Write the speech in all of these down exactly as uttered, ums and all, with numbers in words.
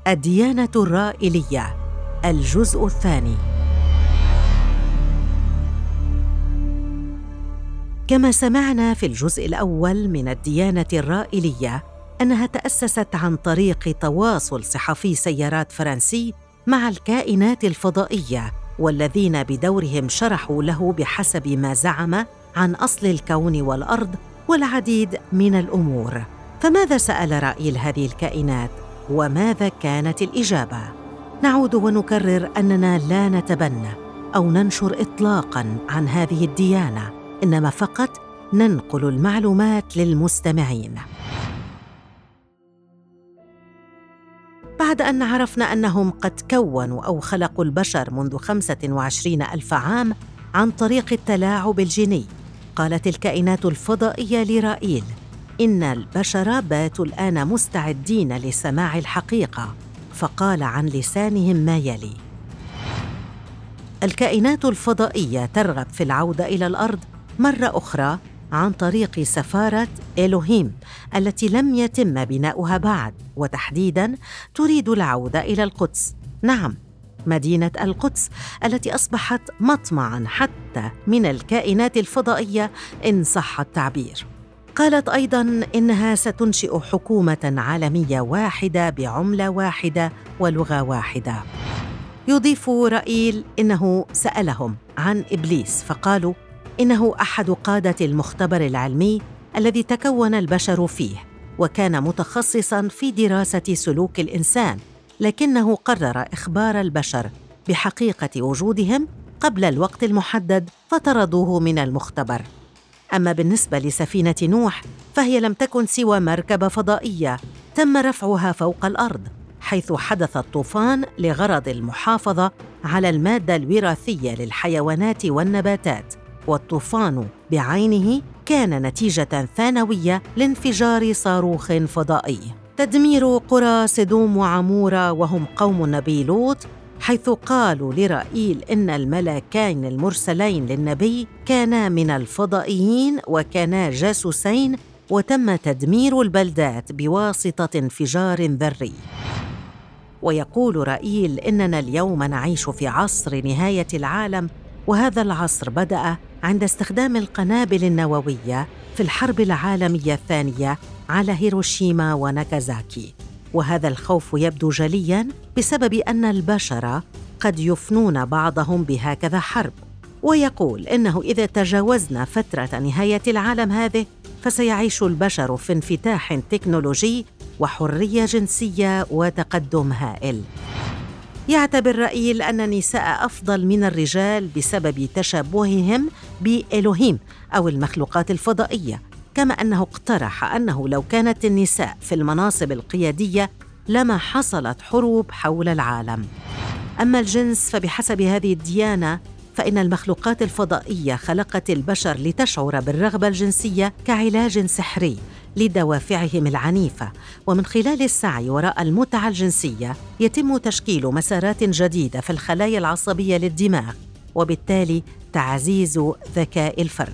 الديانة الرائيلية، الجزء الثاني. كما سمعنا في الجزء الأول من الديانة الرائيلية أنها تأسست عن طريق تواصل صحفي سيارات فرنسي مع الكائنات الفضائية، والذين بدورهم شرحوا له بحسب ما زعم عن أصل الكون والأرض والعديد من الأمور. فماذا سأل رائيل هذه الكائنات؟ وماذا كانت الإجابة؟ نعود ونكرر أننا لا نتبنى أو ننشر إطلاقاً عن هذه الديانة، إنما فقط ننقل المعلومات للمستمعين. بعد أن عرفنا أنهم قد كونوا أو خلقوا البشر منذ خمسة وعشرين ألف عام عن طريق التلاعب الجيني، قالت الكائنات الفضائية لرائيل إن البشر باتوا الآن مستعدين لسماع الحقيقة، فقال عن لسانهم ما يلي: الكائنات الفضائية ترغب في العودة إلى الأرض مرة أخرى عن طريق سفارة إلوهيم التي لم يتم بناؤها بعد، وتحديداً تريد العودة إلى القدس. نعم، مدينة القدس التي أصبحت مطمعاً حتى من الكائنات الفضائية إن صح التعبير. قالت أيضاً إنها ستنشئ حكومة عالمية واحدة بعملة واحدة ولغة واحدة. يضيف رائيل إنه سألهم عن إبليس، فقالوا إنه أحد قادة المختبر العلمي الذي تكون البشر فيه، وكان متخصصاً في دراسة سلوك الإنسان، لكنه قرر إخبار البشر بحقيقة وجودهم قبل الوقت المحدد فطردوه من المختبر. أما بالنسبة لسفينة نوح فهي لم تكن سوى مركبة فضائية تم رفعها فوق الأرض، حيث حدث الطوفان لغرض المحافظة على المادة الوراثية للحيوانات والنباتات، والطوفان بعينه كان نتيجة ثانوية لانفجار صاروخ فضائي تدمير قرى سدوم وعمورة وهم قوم النبي لوط، حيث قالوا لرائيل إن الملاكين المرسلين للنبي كانا من الفضائيين وكانا جاسوسين، وتم تدمير البلدات بواسطة انفجار ذري. ويقول رائيل إننا اليوم نعيش في عصر نهاية العالم، وهذا العصر بدأ عند استخدام القنابل النووية في الحرب العالمية الثانية على هيروشيما وناغازاكي، وهذا الخوف يبدو جلياً بسبب أن البشر قد يفنون بعضهم بهكذا حرب. ويقول إنه إذا تجاوزنا فترة نهاية العالم هذه فسيعيش البشر في انفتاح تكنولوجي وحرية جنسية وتقدم هائل. يعتبر رائيل أن النساء أفضل من الرجال بسبب تشابههم بإلوهيم أو المخلوقات الفضائية، كما أنه اقترح أنه لو كانت النساء في المناصب القيادية لما حصلت حروب حول العالم. أما الجنس فبحسب هذه الديانة فإن المخلوقات الفضائية خلقت البشر لتشعر بالرغبة الجنسية كعلاج سحري لدوافعهم العنيفة، ومن خلال السعي وراء المتعة الجنسية يتم تشكيل مسارات جديدة في الخلايا العصبية للدماغ، وبالتالي تعزيز ذكاء الفرد.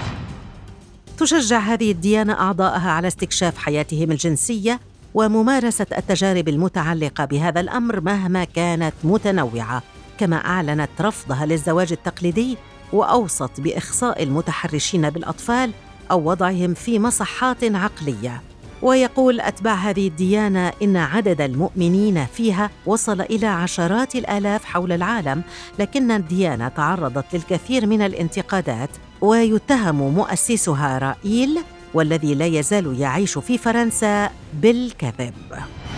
تشجع هذه الديانة أعضاءها على استكشاف حياتهم الجنسية وممارسة التجارب المتعلقة بهذا الأمر مهما كانت متنوعة، كما أعلنت رفضها للزواج التقليدي، وأوصت بإخصاء المتحرشين بالأطفال أو وضعهم في مصحات عقلية. ويقول أتباع هذه الديانة إن عدد المؤمنين فيها وصل إلى عشرات الآلاف حول العالم، لكن الديانة تعرضت للكثير من الانتقادات، ويتهم مؤسسها رائيل والذي لا يزال يعيش في فرنسا بالكذب.